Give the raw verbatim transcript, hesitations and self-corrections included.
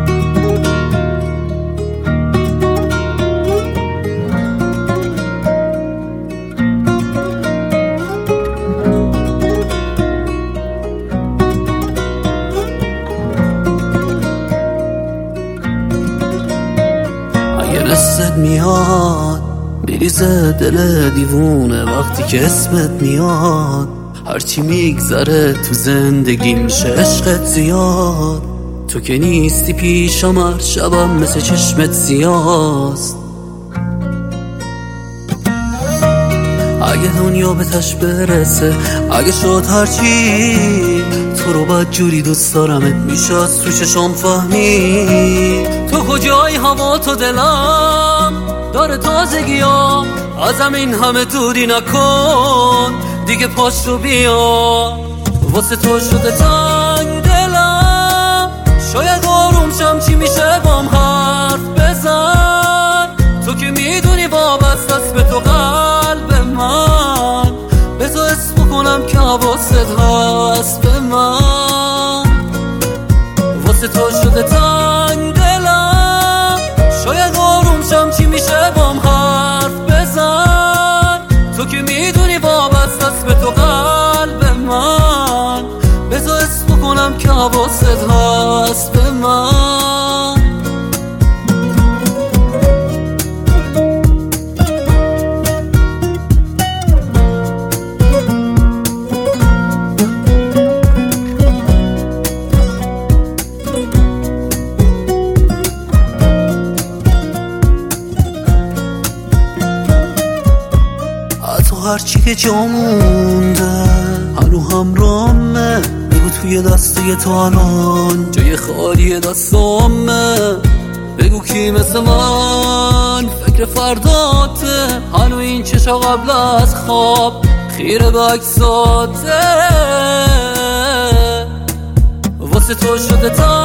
دستت میاد میریزه دل دیوونه وقتی که اسمت میاد، هرچی میگذره تو زندگی میشه عشقت زیاد. تو که نیستی پیشم هر شبم مثل چشمت سیاست. اگه دنیا به تش برسه، اگه شد هرچی، تو رو بد جوری دوست دارمت میشه از تو چشم فهمی. تو کجای هوا تو دلم داره تازگیام، ازم این همه دوری نکن دیگه، پاش رو بیا. واسه تو شده تنگ دلم، شاید آروم شم چی میشه بام حرف بزن. تو که میدونی وابست است به تو قلب من، به تو اسم کنم که حواست هست به من. واسه تو شده تنگ دلم، شاید آروم شم چی میشه بام حرف بزن. تو که میدونی وابست است به تو قلب من، به تو اسم کنم که حواست هست به من. هرچی که جا مونده هنو همرامه، بگو توی دسته تو الان جای خالی دستامه. بگو کی مثل من فکر فرداته، هنو این چشا قبل از خواب خیره به عکساته. واسه تو شده تا